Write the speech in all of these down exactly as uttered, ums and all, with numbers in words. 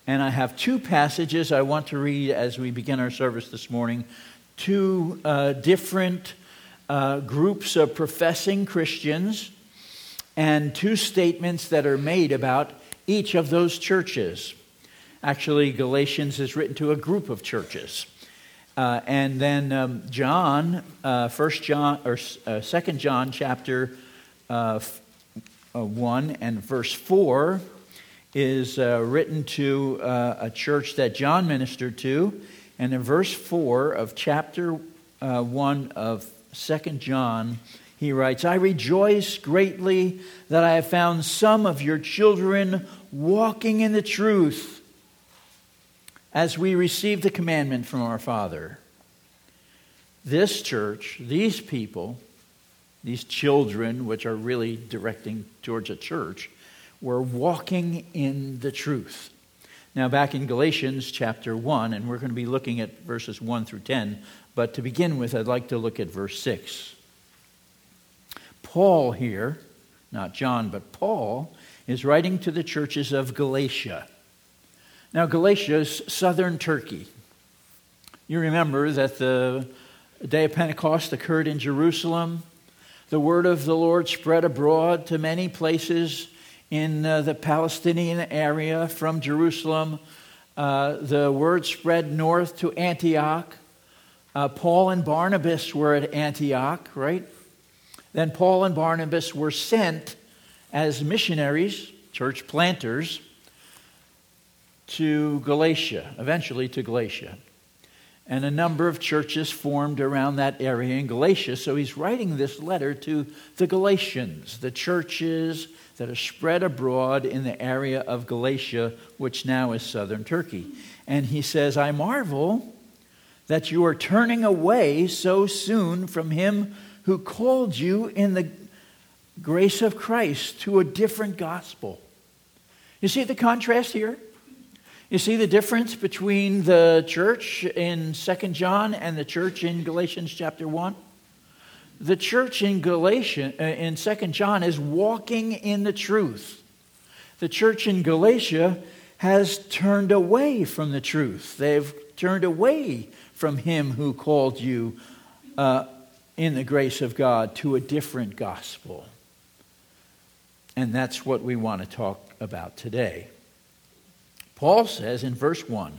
And I have two passages I want to read as we begin our service this morning. Two uh, different uh, groups of professing Christians and two statements that are made about each of those churches. Actually, Galatians is written to a group of churches. Uh, and then um, John, uh, First John or uh, Second John, chapter uh, uh, one and verse four, is uh, written to uh, a church that John ministered to, and in verse four of chapter uh, one of Second John, he writes, "I rejoice greatly that I have found some of your children walking in the truth, as we received the commandment from our Father." This church, these people, these children, which are really directing towards a church, were walking in the truth. Now back in Galatians chapter one, and we're going to be looking at verses one through ten, but to begin with, I'd like to look at verse six. Paul here, not John, but Paul, is writing to the churches of Galatia. Now, Galatia is southern Turkey. You remember that the day of Pentecost occurred in Jerusalem. The word of the Lord spread abroad to many places in uh, the Palestinian area from Jerusalem. Uh, the word spread north to Antioch. Uh, Paul and Barnabas were at Antioch, right? Then Paul and Barnabas were sent as missionaries, church planters, to Galatia, eventually to Galatia. And a number of churches formed around that area in Galatia. So he's writing this letter to the Galatians, the churches that are spread abroad in the area of Galatia, which now is southern Turkey. And he says, "I marvel that you are turning away so soon from him who called you in the grace of Christ to a different gospel." You see the contrast here? You see the difference between the church in Second John and the church in Galatians chapter one? The church in Galatia, uh, in Second John is walking in the truth. The church in Galatia has turned away from the truth. They've turned away from him who called you uh, in the grace of God to a different gospel. And that's what we want to talk about today. Paul says in verse one,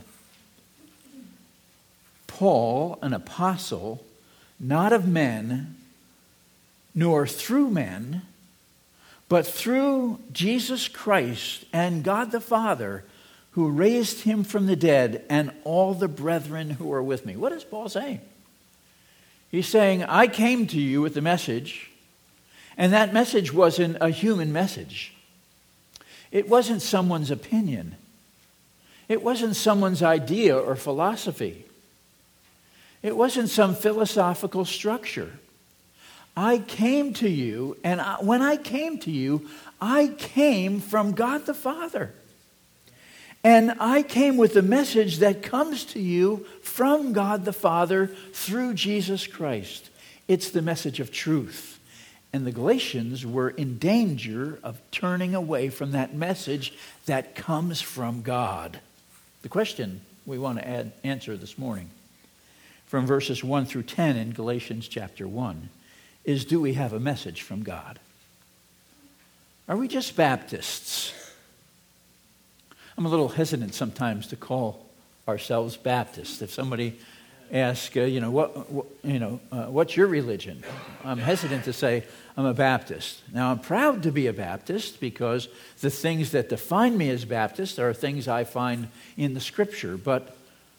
"Paul, an apostle, not of men, nor through men, but through Jesus Christ and God the Father, who raised him from the dead, and all the brethren who are with me." What is Paul saying? He's saying, I came to you with the message, and that message wasn't a human message. It wasn't someone's opinion. It wasn't someone's idea or philosophy. It wasn't some philosophical structure. I came to you, and I, when I came to you, I came from God the Father. And I came with the message that comes to you from God the Father through Jesus Christ. It's the message of truth. And the Galatians were in danger of turning away from that message that comes from God. The question we want to add, answer this morning from verses one through ten in Galatians chapter one is, do we have a message from God? Are we just Baptists? I'm a little hesitant sometimes to call ourselves Baptists. If somebody asks, uh, you know, what, what you know, uh, what's your religion? I'm hesitant to say I'm a Baptist. Now, I'm proud to be a Baptist because the things that define me as Baptist are things I find in the Scripture. But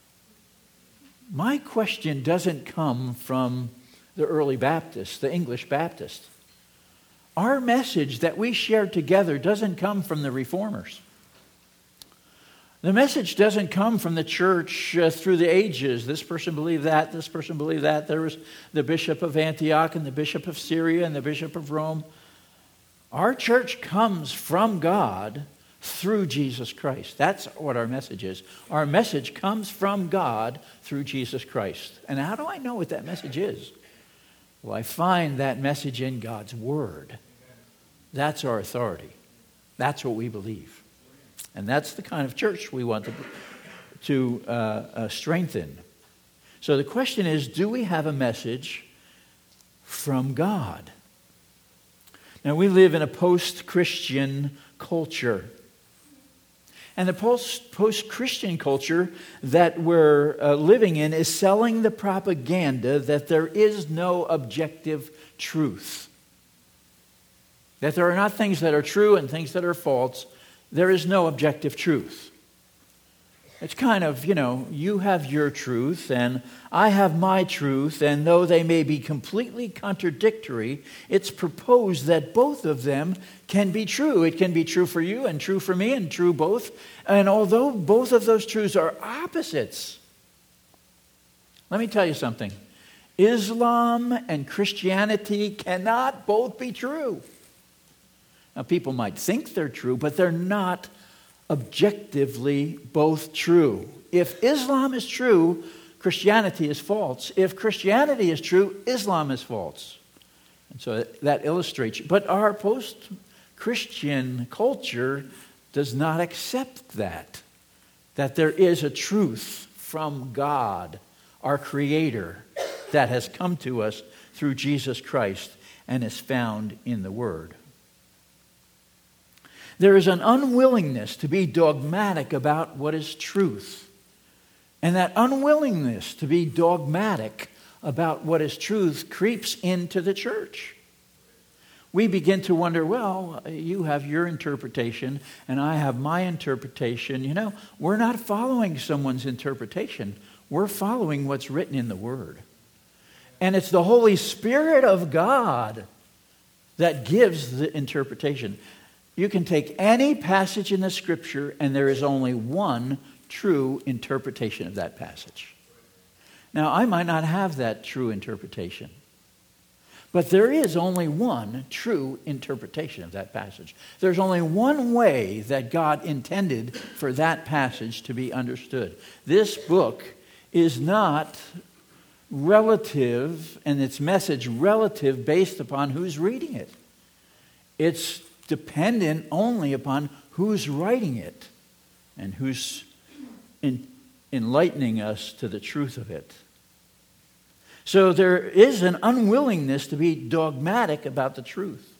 my question doesn't come from the early Baptists, the English Baptist. Our message that we share together doesn't come from the Reformers. The message doesn't come from the church uh, through the ages. This person believed that, this person believed that. There was the bishop of Antioch and the bishop of Syria and the bishop of Rome. Our church comes from God through Jesus Christ. That's what our message is. Our message comes from God through Jesus Christ. And how do I know what that message is? Well, I find that message in God's Word. That's our authority. That's what we believe. And that's the kind of church we want to, to uh, uh, strengthen. So the question is, do we have a message from God? Now, we live in a post-Christian culture. And the post, post-Christian culture that we're uh, living in is selling the propaganda that there is no objective truth. That there are not things that are true and things that are false. There is no objective truth. It's kind of, you know, you have your truth and I have my truth, and though they may be completely contradictory, it's proposed that both of them can be true. It can be true for you and true for me and true both. And although both of those truths are opposites, let me tell you something. Islam and Christianity cannot both be true. Now, people might think they're true, but they're not objectively both true. If Islam is true, Christianity is false. If Christianity is true, Islam is false. And so that illustrates. But our post-Christian culture does not accept that. That there is a truth from God, our Creator, that has come to us through Jesus Christ and is found in the Word. There is an unwillingness to be dogmatic about what is truth. And that unwillingness to be dogmatic about what is truth creeps into the church. We begin to wonder, well, you have your interpretation and I have my interpretation. You know, we're not following someone's interpretation. We're following what's written in the Word. And it's the Holy Spirit of God that gives the interpretation. You can take any passage in the Scripture and there is only one true interpretation of that passage. Now, I might not have that true interpretation, but there is only one true interpretation of that passage. There's only one way that God intended for that passage to be understood. This book is not relative, and its message relative based upon who's reading it. It's dependent only upon who's writing it and who's in, enlightening us to the truth of it. So there is an unwillingness to be dogmatic about the truth.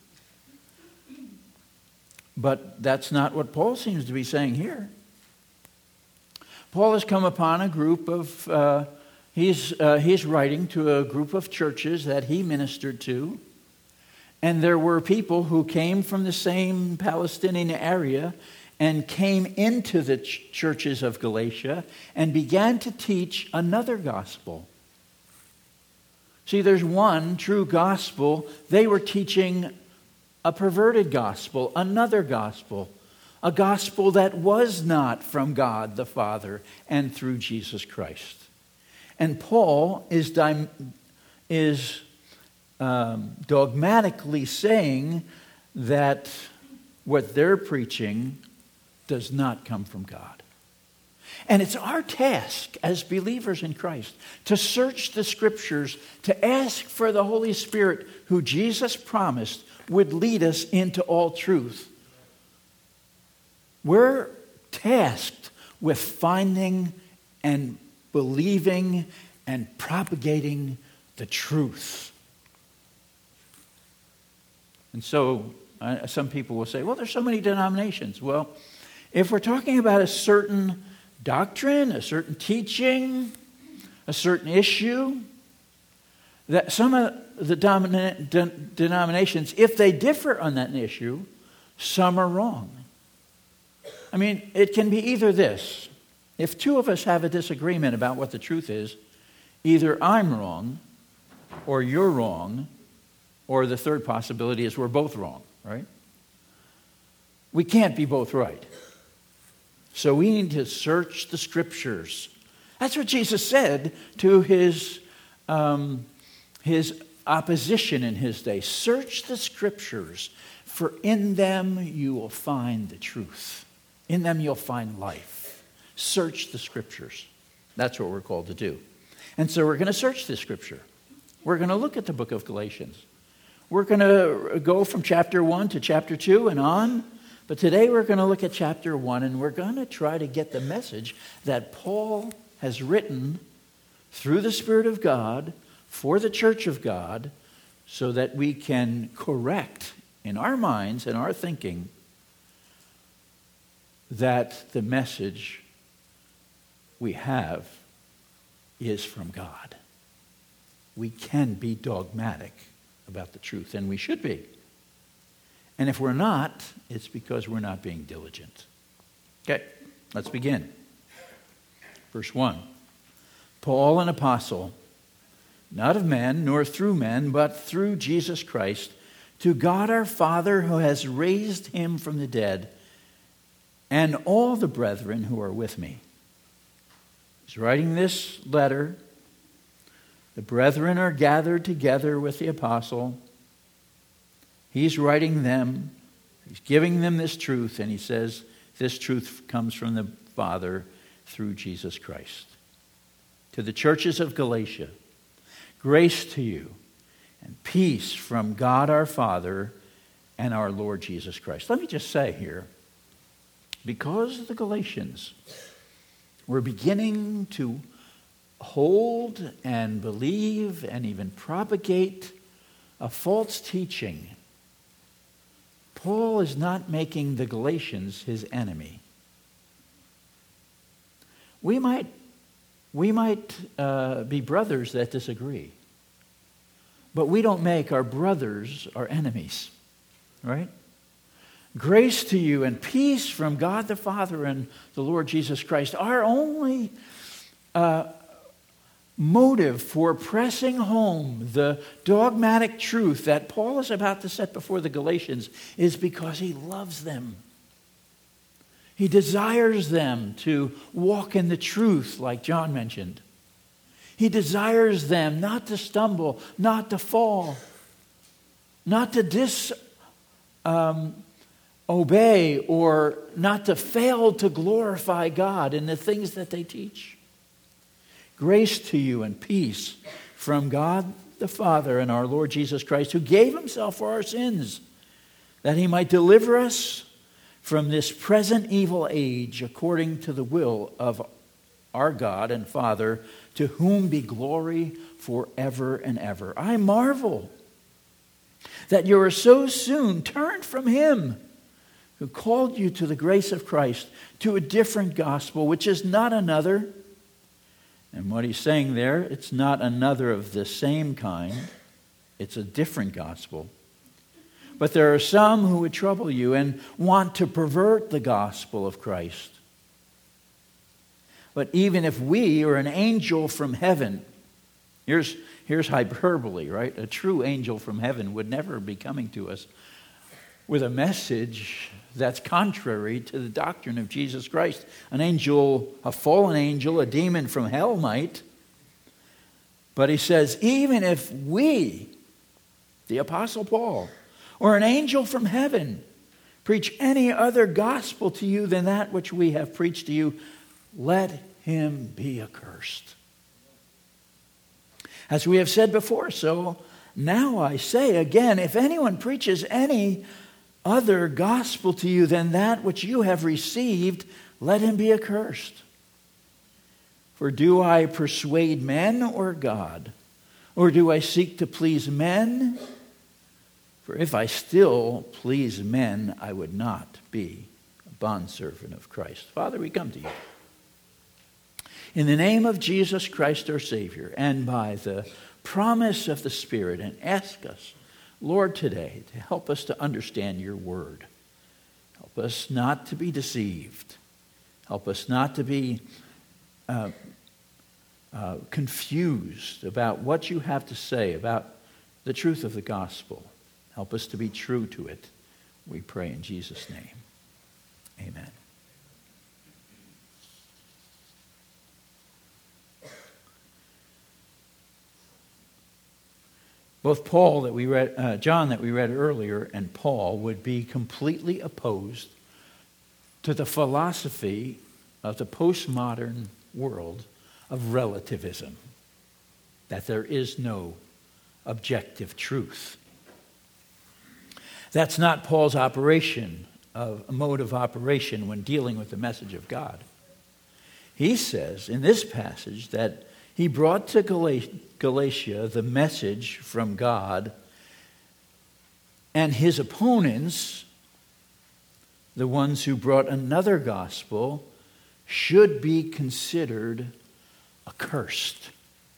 But that's not what Paul seems to be saying here. Paul has come upon a group of, uh, he's, uh, he's writing to a group of churches that he ministered to. And there were people who came from the same Palestinian area and came into the ch- churches of Galatia and began to teach another gospel. See, there's one true gospel. They were teaching a perverted gospel, another gospel, a gospel that was not from God the Father and through Jesus Christ. And Paul is dim- is Um, dogmatically saying that what they're preaching does not come from God. And it's our task as believers in Christ to search the Scriptures, to ask for the Holy Spirit who Jesus promised would lead us into all truth. We're tasked with finding and believing and propagating the truth. And so uh, some people will say, well, there's so many denominations. Well, if we're talking about a certain doctrine, a certain teaching, a certain issue, that some of the dominant de- denominations, if they differ on that issue, some are wrong. I mean, it can be either this. If two of us have a disagreement about what the truth is, either I'm wrong or you're wrong, or the third possibility is we're both wrong, right? We can't be both right. So we need to search the Scriptures. That's what Jesus said to his, um, his opposition in his day. Search the Scriptures, for in them you will find the truth. In them you'll find life. Search the Scriptures. That's what we're called to do. And so we're going to search the Scripture. We're going to look at the book of Galatians. We're going to go from chapter one to chapter two and on. But today we're going to look at chapter one, and we're going to try to get the message that Paul has written through the Spirit of God for the church of God, so that we can correct in our minds and our thinking that the message we have is from God. We can be dogmatic about the truth, and we should be. And if we're not, it's because we're not being diligent. Okay, let's begin. Verse one. Paul, an apostle, not of men, nor through men, but through Jesus Christ, to God our Father, who has raised him from the dead, and all the brethren who are with me. He's writing this letter. The brethren are gathered together with the apostle. He's writing them. He's giving them this truth, and he says this truth comes from the Father through Jesus Christ. To the churches of Galatia, grace to you and peace from God our Father and our Lord Jesus Christ. Let me just say here, because the Galatians were beginning to hold and believe and even propagate a false teaching, Paul is not making the Galatians his enemy. We might, we might uh, be brothers that disagree, but we don't make our brothers our enemies, right? Grace to you and peace from God the Father and the Lord Jesus Christ. Our only uh, motive for pressing home the dogmatic truth that Paul is about to set before the Galatians is because he loves them. He desires them to walk in the truth, like John mentioned. He desires them not to stumble, not to fall, not to disobey um, or not to fail to glorify God in the things that they teach. Grace to you and peace from God the Father and our Lord Jesus Christ, who gave himself for our sins, that he might deliver us from this present evil age, according to the will of our God and Father, to whom be glory forever and ever. I marvel that you are so soon turned from him who called you to the grace of Christ, to a different gospel, which is not another. And what he's saying there, it's not another of the same kind. It's a different gospel. But there are some who would trouble you and want to pervert the gospel of Christ. But even if we or an angel from heaven, here's, here's hyperbole, right? A true angel from heaven would never be coming to us with a message that's contrary to the doctrine of Jesus Christ. An angel, a fallen angel, a demon from hell might. But he says, even if we, the Apostle Paul, or an angel from heaven, preach any other gospel to you than that which we have preached to you, let him be accursed. As we have said before, so now I say again, if anyone preaches any other gospel to you than that which you have received, let him be accursed. For do I persuade men or God? Or do I seek to please men? For if I still please men, I would not be a bondservant of Christ. Father, we come to you in the name of Jesus Christ our Savior, and by the promise of the Spirit, and ask us, Lord, today to help us to understand your word. Help us not to be deceived. Help us not to be uh, uh, confused about what you have to say about the truth of the gospel. Help us to be true to it. We pray in Jesus' name. Amen. Both Paul that we read, uh, John that we read earlier, and Paul would be completely opposed to the philosophy of the postmodern world of relativism, that there is no objective truth. That's not Paul's operation of a mode of operation when dealing with the message of God. He says in this passage that he brought to Galatia the message from God, and his opponents, the ones who brought another gospel, should be considered accursed.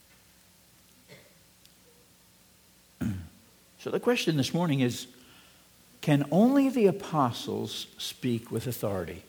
So the question this morning is, can only the apostles speak with authority?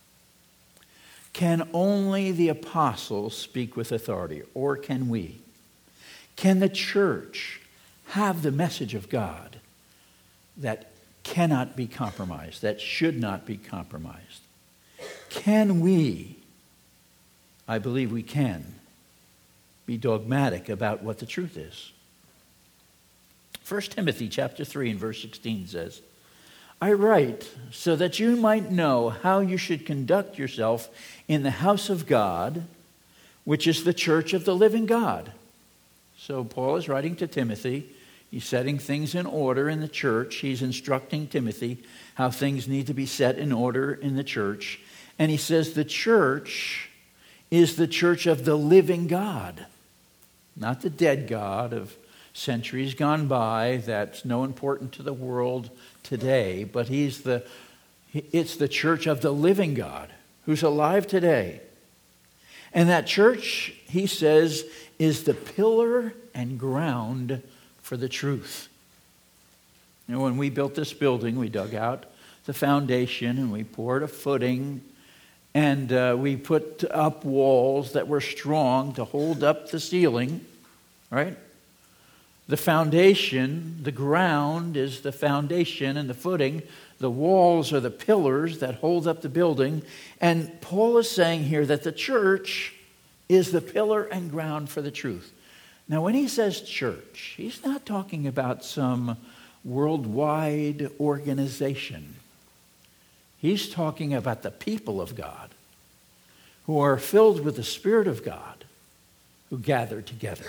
Can only the apostles speak with authority, or can we? Can the church have the message of God that cannot be compromised, that should not be compromised? Can we, I believe we can, be dogmatic about what the truth is? First Timothy chapter three and verse sixteen says, I write so that you might know how you should conduct yourself in the house of God, which is the church of the living God. So Paul is writing to Timothy. He's setting things in order in the church. He's instructing Timothy how things need to be set in order in the church. And he says the church is the church of the living God, not the dead God of centuries gone by that's no important to the world today, but he's the it's the church of the living God who's alive today. And that church, he says, is the pillar and ground for the truth. You know, when we built this building, we dug out the foundation and we poured a footing, and uh, we put up walls that were strong to hold up the ceiling, right? The foundation, the ground is the foundation and the footing. The walls are the pillars that hold up the building. And Paul is saying here that the church is the pillar and ground for the truth. Now, when he says church, he's not talking about some worldwide organization. He's talking about the people of God who are filled with the Spirit of God who gather together.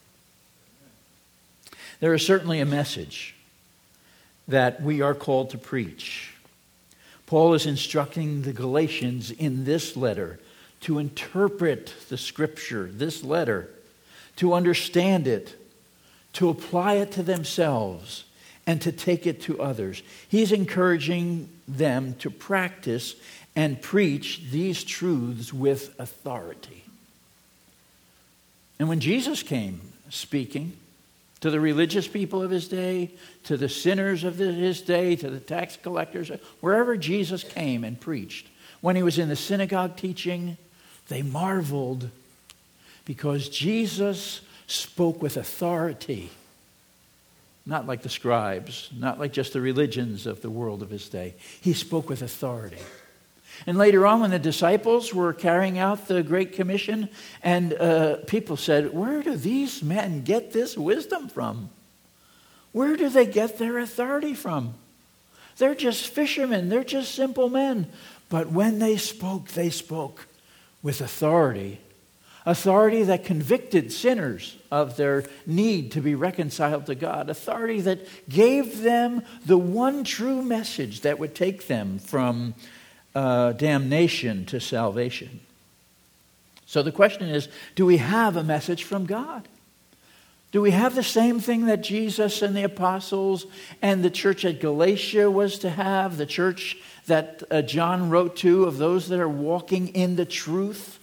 There is certainly a message that we are called to preach. Paul is instructing the Galatians in this letter to interpret the Scripture, this letter, to understand it, to apply it to themselves, and to take it to others. He's encouraging them to practice and preach these truths with authority. And when Jesus came speaking to the religious people of his day, to the sinners of his day, to the tax collectors, wherever Jesus came and preached, when he was in the synagogue teaching, they marveled because Jesus spoke with authority. Not like the scribes, not like just the religions of the world of his day. He spoke with authority. And later on, when the disciples were carrying out the Great Commission, and uh, people said, where do these men get this wisdom from? Where do they get their authority from? They're just fishermen. They're just simple men. But when they spoke, they spoke with authority. Authority that convicted sinners of their need to be reconciled to God. Authority that gave them the one true message that would take them from uh, damnation to salvation. So the question is, do we have a message from God? Do we have the same thing that Jesus and the apostles and the church at Galatia was to have? The church that uh, John wrote to, of those that are walking in the truth?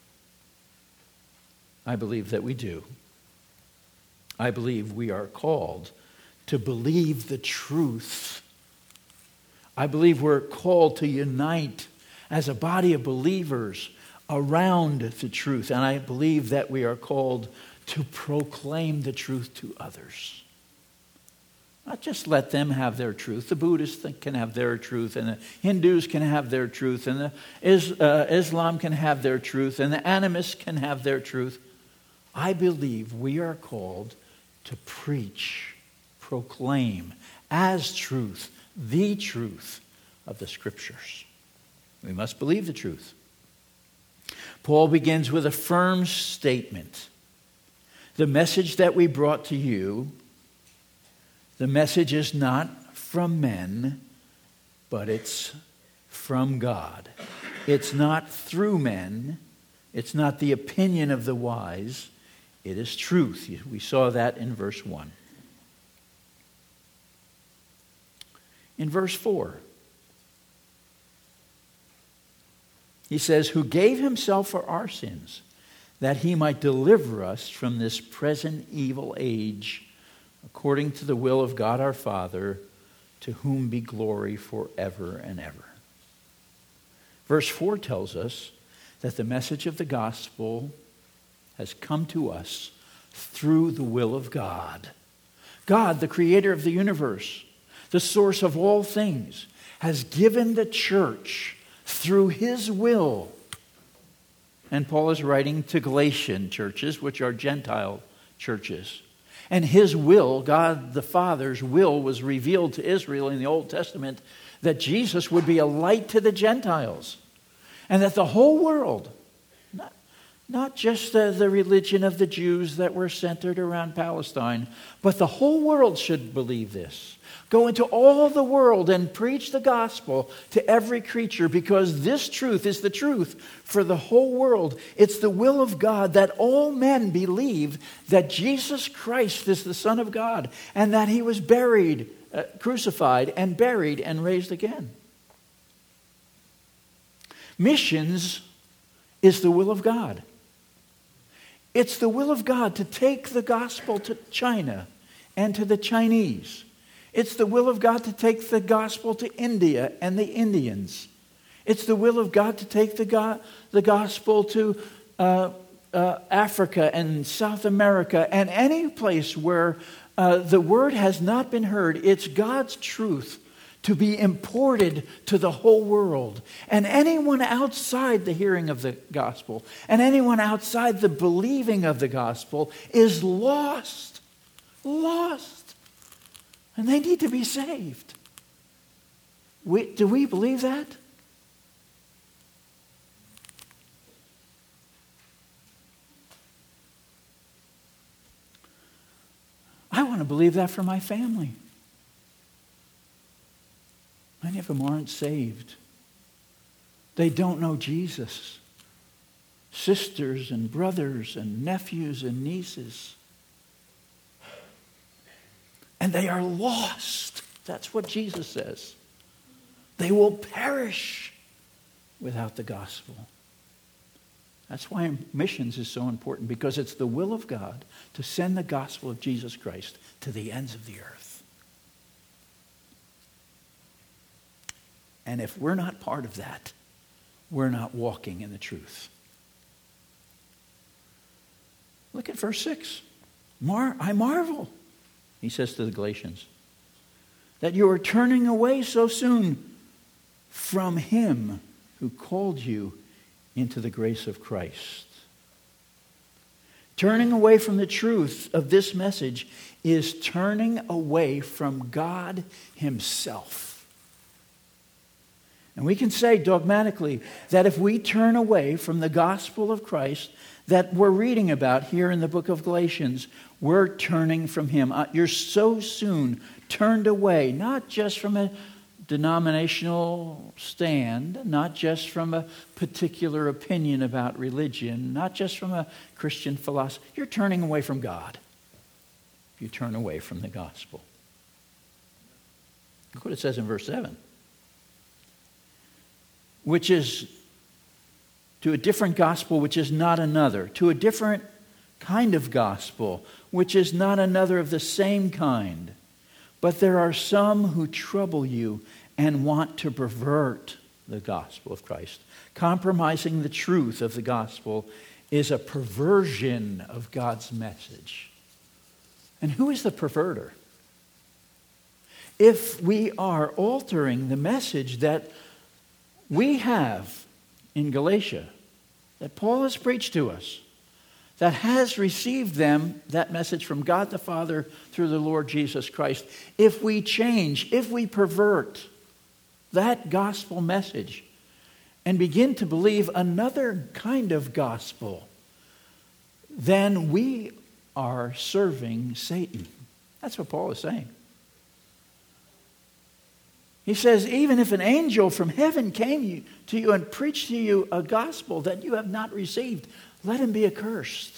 I believe that we do. I believe we are called to believe the truth. I believe we're called to unite as a body of believers around the truth. And I believe that we are called to proclaim the truth to others. Not just let them have their truth. The Buddhists can have their truth, and the Hindus can have their truth, and the Is, uh, Islam can have their truth, and the animists can have their truth. I believe we are called to preach, proclaim as truth, the truth of the Scriptures. We must believe the truth. Paul begins with a firm statement. The message that we brought to you, the message is not from men, but it's from God. It's not through men. It's not the opinion of the wise. It is truth. We saw that in verse one. In verse four, he says, who gave himself for our sins, that he might deliver us from this present evil age, according to the will of God our Father, to whom be glory forever and ever. Verse four tells us that the message of the gospel has come to us through the will of God. God, the creator of the universe, the source of all things, has given the church through his will. And Paul is writing to Galatian churches, which are Gentile churches. And his will, God the Father's will, was revealed to Israel in the Old Testament, that Jesus would be a light to the Gentiles. And that the whole world, not, not just the, the religion of the Jews that were centered around Palestine, but the whole world should believe this. Go into all the world and preach the gospel to every creature, because this truth is the truth for the whole world. It's the will of God that all men believe that Jesus Christ is the Son of God, and that he was buried, uh, crucified, and buried, and raised again. Missions is the will of God. It's the will of God to take the gospel to China and to the Chinese. It's the will of God to take the gospel to India and the Indians. It's the will of God to take the, go- the gospel to uh, uh, Africa and South America and any place where uh, the word has not been heard. It's God's truth to be imported to the whole world. And anyone outside the hearing of the gospel and anyone outside the believing of the gospel is lost. Lost. And they need to be saved. We, do we believe that? I want to believe that for my family. Many of them aren't saved. They don't know Jesus. Sisters and brothers and nephews and nieces. And they are lost. That's what Jesus says. They will perish without the gospel. That's why missions is so important, because it's the will of God to send the gospel of Jesus Christ to the ends of the earth. And if we're not part of that, we're not walking in the truth. Look at verse six. Mar- I marvel, he says to the Galatians, that you are turning away so soon from him who called you into the grace of Christ. Turning away from the truth of this message is turning away from God himself. And we can say dogmatically that if we turn away from the gospel of Christ that we're reading about here in the book of Galatians, we're turning from him. You're so soon turned away, not just from a denominational stand, not just from a particular opinion about religion, not just from a Christian philosophy. You're turning away from God if you turn away from the gospel. Look what it says in verse seven. Which is to a different gospel, which is not another. To a different kind of gospel, which is not another of the same kind. But there are some who trouble you and want to pervert the gospel of Christ. Compromising the truth of the gospel is a perversion of God's message. And who is the perverter? If we are altering the message that we have in Galatia, that Paul has preached to us, that has received them, that message from God the Father through the Lord Jesus Christ, if we change, if we pervert that gospel message and begin to believe another kind of gospel, then we are serving Satan. That's what Paul is saying. He says, even if an angel from heaven came to you and preached to you a gospel that you have not received, let him be accursed.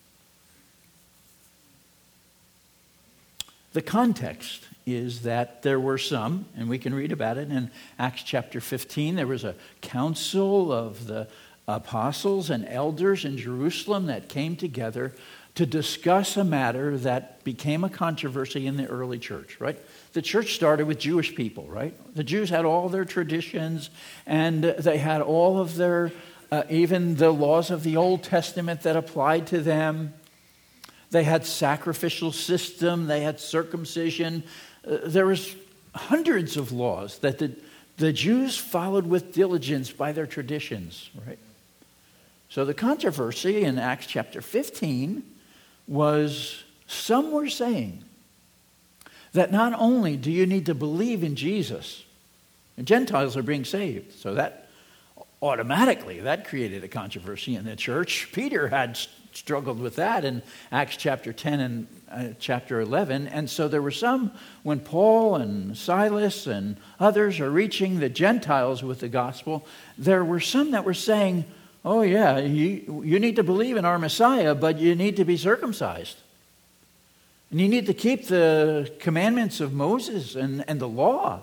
The context is that there were some, and we can read about it in Acts chapter fifteen, there was a council of the apostles and elders in Jerusalem that came together to discuss a matter that became a controversy in the early church, right? The church started with Jewish people, right? The Jews had all their traditions, and they had all of their, uh, even the laws of the Old Testament that applied to them. They had sacrificial system, they had circumcision. Uh, there was hundreds of laws that the, the Jews followed with diligence by their traditions, right? So the controversy in Acts chapter fifteen was some were saying that not only do you need to believe in Jesus, and Gentiles are being saved, so that automatically that created a controversy in the church. Peter had struggled with that in Acts chapter ten and uh, chapter eleven, and so there were some, when Paul and Silas and others are reaching the Gentiles with the gospel, there were some that were saying, oh yeah, you, you need to believe in our Messiah, but you need to be circumcised. And you need to keep the commandments of Moses and, and the law.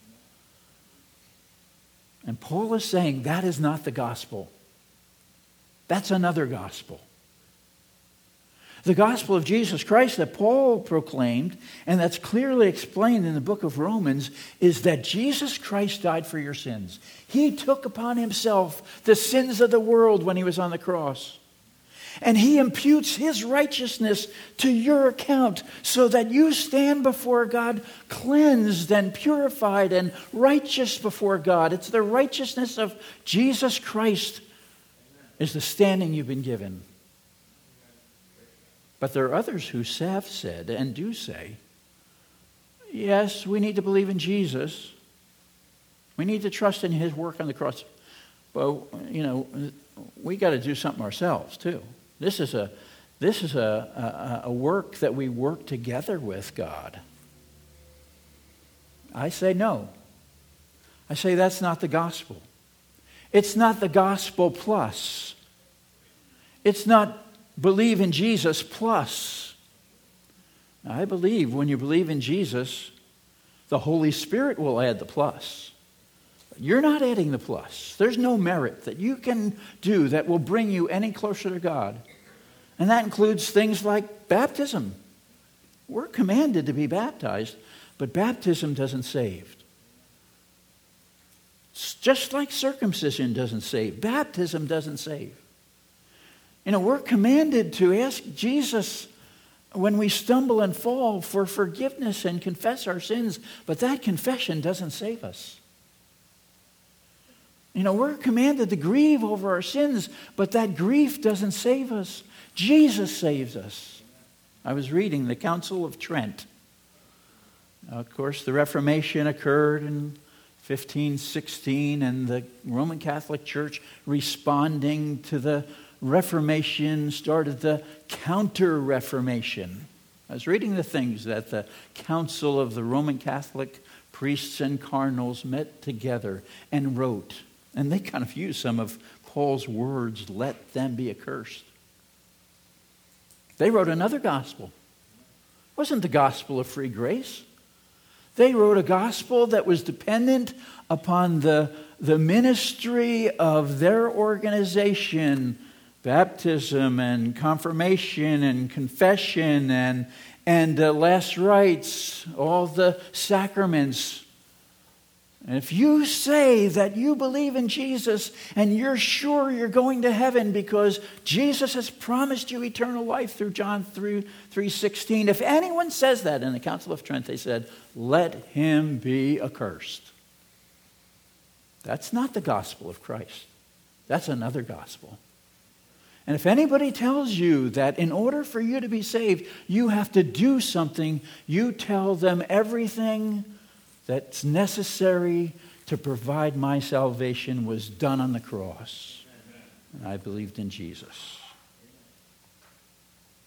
And Paul is saying that is not the gospel. That's another gospel. The gospel of Jesus Christ that Paul proclaimed, and that's clearly explained in the book of Romans, is that Jesus Christ died for your sins. He took upon himself the sins of the world when he was on the cross. And he imputes his righteousness to your account so that you stand before God cleansed and purified and righteous before God. It's the righteousness of Jesus Christ is the standing you've been given. But there are others who have said and do say, yes, we need to believe in Jesus. We need to trust in his work on the cross. But, you know, we got to do something ourselves too. This is a this is a, a, a work that we work together with God. I say no. I say that's not the gospel. It's not the gospel plus. It's not believe in Jesus plus. Now, I believe when you believe in Jesus, the Holy Spirit will add the plus. You're not adding the plus. There's no merit that you can do that will bring you any closer to God. And that includes things like baptism. We're commanded to be baptized, but baptism doesn't save. It's just like circumcision doesn't save. Baptism doesn't save. You know, we're commanded to ask Jesus when we stumble and fall for forgiveness and confess our sins, but that confession doesn't save us. You know, we're commanded to grieve over our sins, but that grief doesn't save us. Jesus saves us. I was reading the Council of Trent. Now, of course, the Reformation occurred in fifteen sixteen, and the Roman Catholic Church, responding to the Reformation, started the Counter-Reformation. I was reading the things that the Council of the Roman Catholic priests and cardinals met together and wrote. And they kind of used some of Paul's words, let them be accursed. They wrote another gospel. It wasn't the gospel of free grace. They wrote a gospel that was dependent upon the, the ministry of their organization, baptism and confirmation and confession and, and uh, last rites, all the sacraments. And if you say that you believe in Jesus and you're sure you're going to heaven because Jesus has promised you eternal life through John three sixteen, if anyone says that in the Council of Trent, they said, let him be accursed. That's not the gospel of Christ. That's another gospel. And if anybody tells you that in order for you to be saved, you have to do something, you tell them everything that's necessary to provide my salvation was done on the cross. And I believed in Jesus.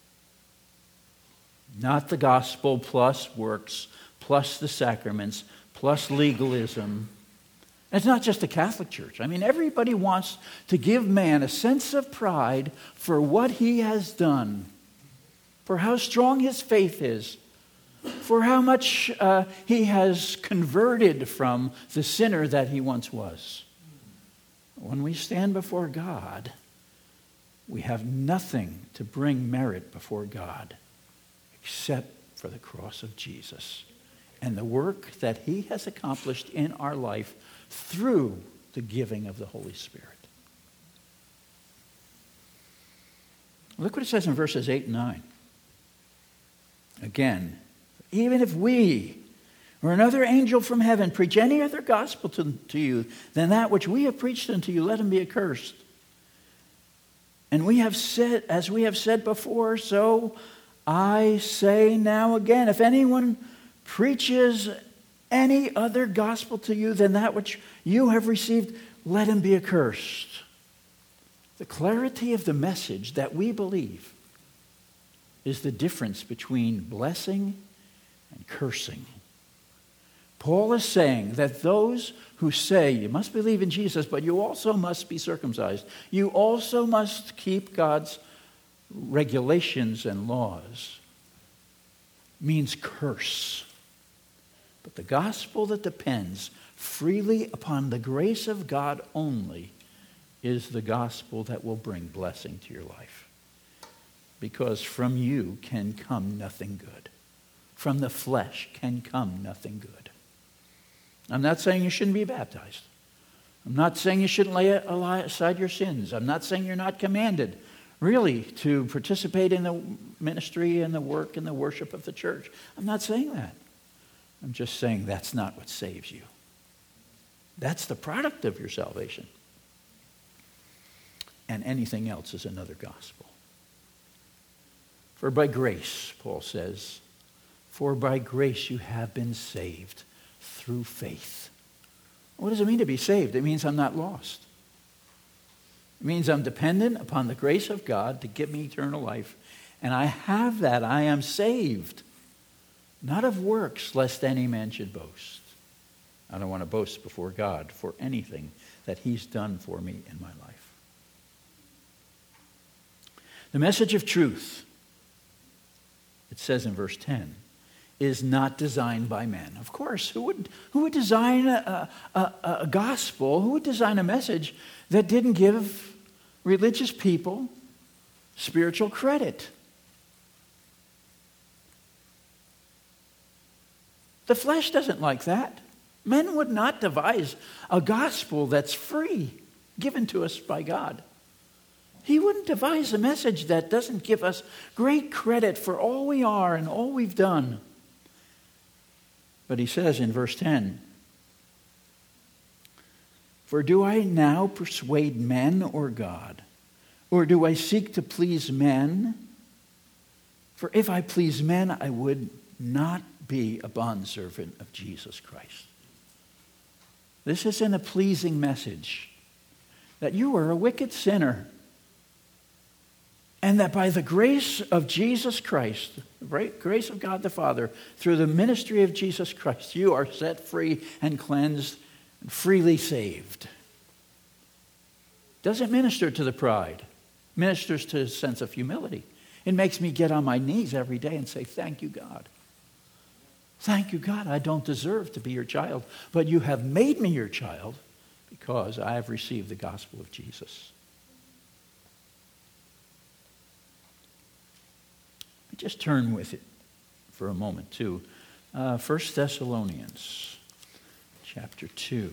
Not the gospel plus works, plus the sacraments, plus legalism. It's not just the Catholic Church. I mean, everybody wants to give man a sense of pride for what he has done, for how strong his faith is, for how much uh, he has converted from the sinner that he once was. When we stand before God, we have nothing to bring merit before God except for the cross of Jesus and the work that he has accomplished in our life through the giving of the Holy Spirit. Look what it says in verses eight and nine. Again, even if we or another angel from heaven preach any other gospel to, to you than that which we have preached unto you, let him be accursed. And we have said, as we have said before, so I say now again, if anyone preaches any other gospel to you than that which you have received, let him be accursed. The clarity of the message that we believe is the difference between blessing and cursing. Paul is saying that those who say you must believe in Jesus, but you also must be circumcised, you also must keep God's regulations and laws, means curse. But the gospel that depends freely upon the grace of God only is the gospel that will bring blessing to your life. Because from you can come nothing good. From the flesh can come nothing good. I'm not saying you shouldn't be baptized. I'm not saying you shouldn't lay aside your sins. I'm not saying you're not commanded, really, to participate in the ministry and the work and the worship of the church. I'm not saying that. I'm just saying that's not what saves you. That's the product of your salvation. And anything else is another gospel. For by grace, Paul says, for by grace you have been saved through faith. What does it mean to be saved? It means I'm not lost. It means I'm dependent upon the grace of God to give me eternal life. And I have that. I am saved. Not of works, lest any man should boast. I don't want to boast before God for anything that he's done for me in my life. The message of truth, it says in verse ten, is not designed by men. Of course, who would, who would design a, a, a gospel, who would design a message that didn't give religious people spiritual credit? The flesh doesn't like that. Men would not devise a gospel that's free, given to us by God. He wouldn't devise a message that doesn't give us great credit for all we are and all we've done. But he says in verse ten, for do I now persuade men or God? Or do I seek to please men? For if I please men, I would not be a bondservant of Jesus Christ. This isn't a pleasing message. That you are a wicked sinner. And that by the grace of Jesus Christ, the grace of God the Father, through the ministry of Jesus Christ, you are set free and cleansed and freely saved. Doesn't minister to the pride. Ministers to a sense of humility. It makes me get on my knees every day and say, thank you, God. Thank you, God. I don't deserve to be your child, but you have made me your child because I have received the gospel of Jesus. Just turn with it for a moment to uh, First Thessalonians chapter two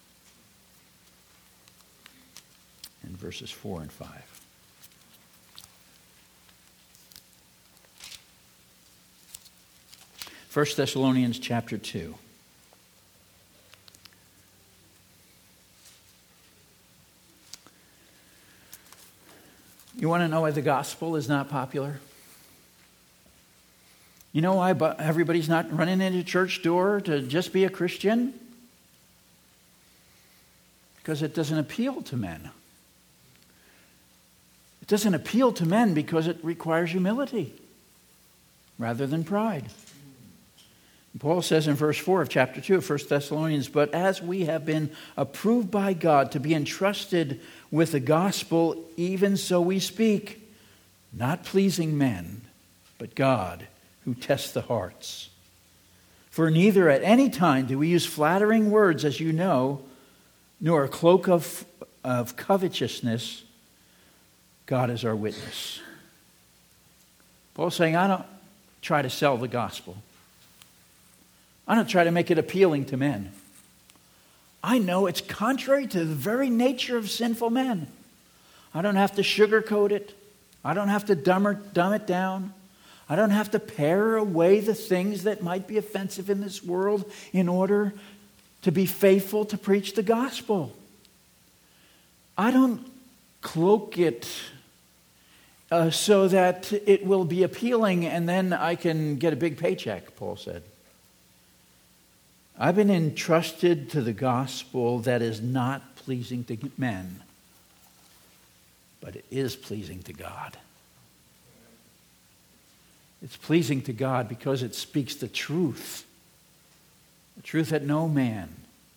and verses four and five. First Thessalonians chapter two. You want to know why the gospel is not popular? You know why everybody's not running into a church door to just be a Christian? Because it doesn't appeal to men. It doesn't appeal to men because it requires humility rather than pride. Paul says in verse four of chapter two of First Thessalonians, "But as we have been approved by God to be entrusted with the gospel, even so we speak, not pleasing men, but God, who tests the hearts. For neither at any time do we use flattering words, as you know, nor a cloak of, of covetousness. God is our witness." Paul's saying, I don't try to sell the gospel. I don't try to make it appealing to men. I know it's contrary to the very nature of sinful men. I don't have to sugarcoat it. I don't have to dumb, or, dumb it down. I don't have to pare away the things that might be offensive in this world in order to be faithful to preach the gospel. I don't cloak it uh, so that it will be appealing and then I can get a big paycheck, Paul said. I've been entrusted to the gospel that is not pleasing to men, but it is pleasing to God. It's pleasing to God because it speaks the truth. The truth that no man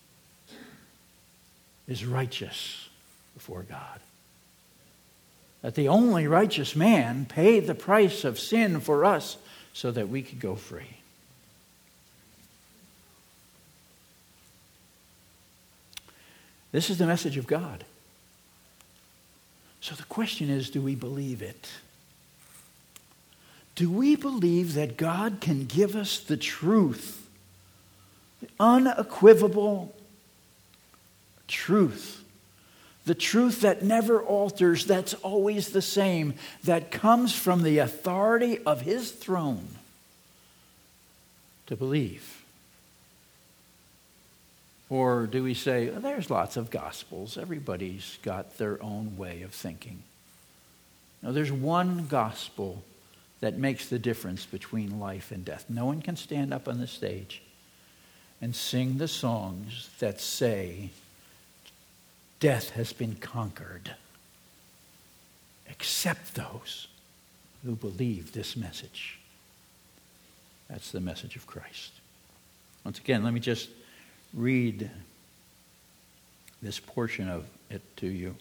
is righteous before God. That the only righteous man paid the price of sin for us so that we could go free. This is the message of God. So the question is, do we believe it? Do we believe that God can give us the truth, the unequivocal truth, the truth that never alters, that's always the same, that comes from the authority of His throne, to believe? Or do we say, oh, there's lots of gospels. Everybody's got their own way of thinking. No, there's one gospel that makes the difference between life and death. No one can stand up on the stage and sing the songs that say, death has been conquered, except those who believe this message. That's the message of Christ. Once again, let me just read this portion of it to you.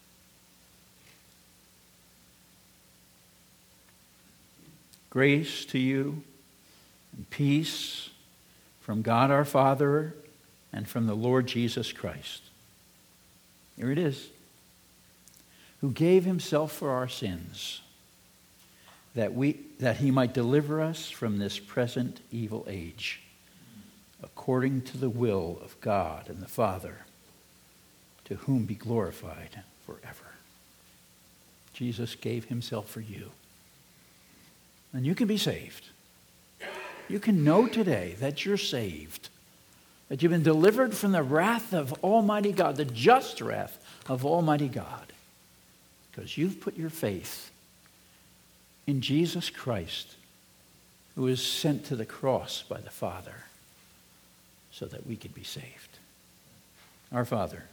Grace to you and peace from God our Father and from the Lord Jesus Christ. Here it is. Who gave Himself for our sins, that we that He might deliver us from this present evil age, according to the will of God and the Father, to whom be glorified forever. Jesus gave Himself for you. And you can be saved. You can know today that you're saved, that you've been delivered from the wrath of Almighty God, the just wrath of Almighty God, because you've put your faith in Jesus Christ, who was sent to the cross by the Father so that we could be saved. Our Father,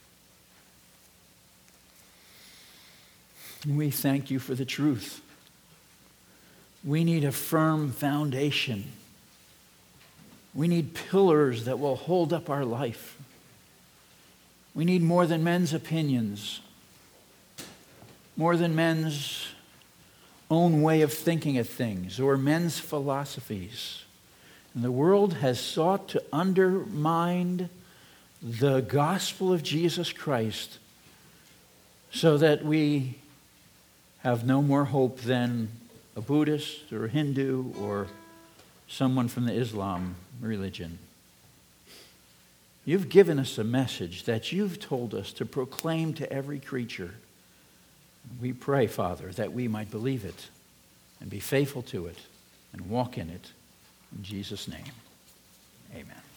we thank You for the truth. We need a firm foundation. We need pillars that will hold up our life. We need more than men's opinions, more than men's own way of thinking of things or men's philosophies. And the world has sought to undermine the gospel of Jesus Christ so that we have no more hope than a Buddhist or a Hindu or someone from the Islam religion. You've given us a message that You've told us to proclaim to every creature. We pray, Father, that we might believe it and be faithful to it and walk in it. In Jesus' name, amen.